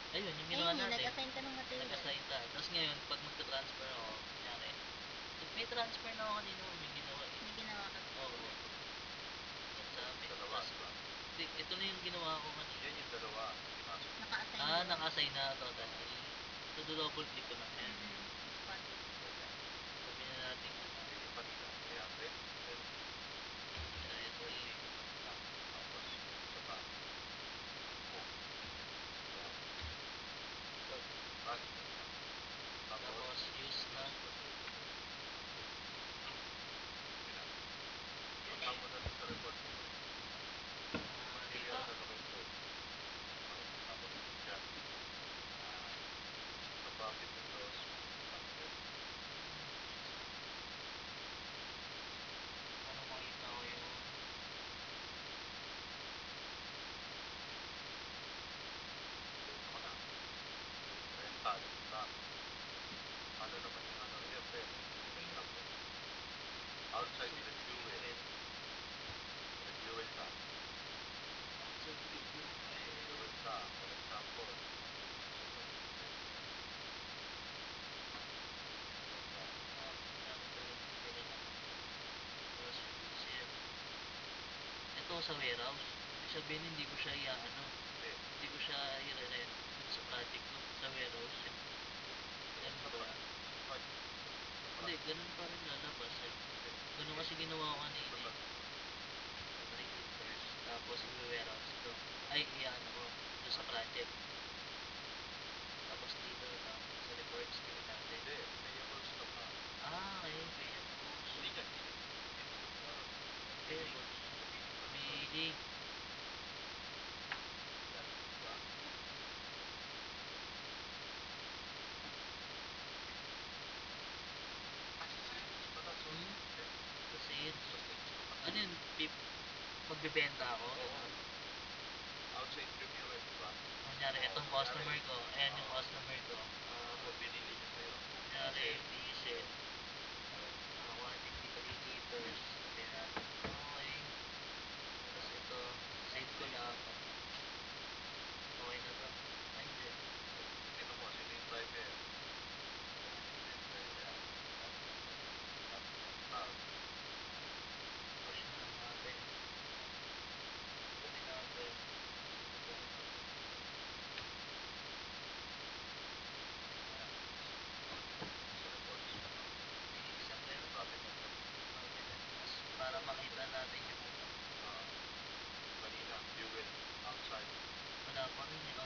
Ayun, yung ginawa Ayun nga, natin. nag-assign ka ng material. Nag-assign ka. Tapos ngayon, pag magta-transfer ako, kunyari, may transfer na ako kanina, may ginawa eh. May ginawa ka ba? Oo. Yan sa amin. Dalawa, Tapos, diba? hindi, ito na yung ginawa ko kanina. Yun yung dalawa. Pinasok. Naka-assign Ah, doon. naka-assign na totally. So, double click ko lang yan. Quantity. Ganyan. Sabi na natin, Yun yung kanina. 300, 30. 30. 20 yung kanina. Tapos yung isa pa. 10. Yan. Yun. Transfer na. Tapos, use na. Material. Okay na. Punta mo na dun sa report mo. Dito. Material allocated. Tapos dyan. Sa profit and loss, pupunta ka rin. Paano makita ko yung Dito ka na. Yun, rental. Stock. Ano naman yung ano? Yun, hindi mo mahirap eh. Outside the fuel. Fuel tank. outside review? Fuel tank, for example. Nandito sa California. Yan. Ano ba yung bibili naman? Tapos user. Ito sa warehouse. Ibig sabihin, hindi ko siya i-ano. Hindi ko siya i-rent dun sa project ko. Sa warehouse siya. Ganun ba yan? Sa project. Hindi, ganun pa rin lalabas eh. Ganun kasi ginawa ko kanina eh. Fabricators. Tapos i-warehouse to. Ay, i-ano ko. Doon sa project. Tapos dito, sa reports, tingin natin. Hindi, payables ka pa. Ah, okay. Payables. Hindi dyan, hindi dyan. Dito sa payables. Billing pa rin. Billing. Yan, diba? Sa sales pala, sorry. Sa sales. Sa sales ka pala. Ano yun? Magbebenta ako? Oo. Outside review eh, diba? Kunyari, itong customer ko. Ayan yung customer ko. Ano binili niya sa'yo? Kunyari, diesel. Quantity 3 liters.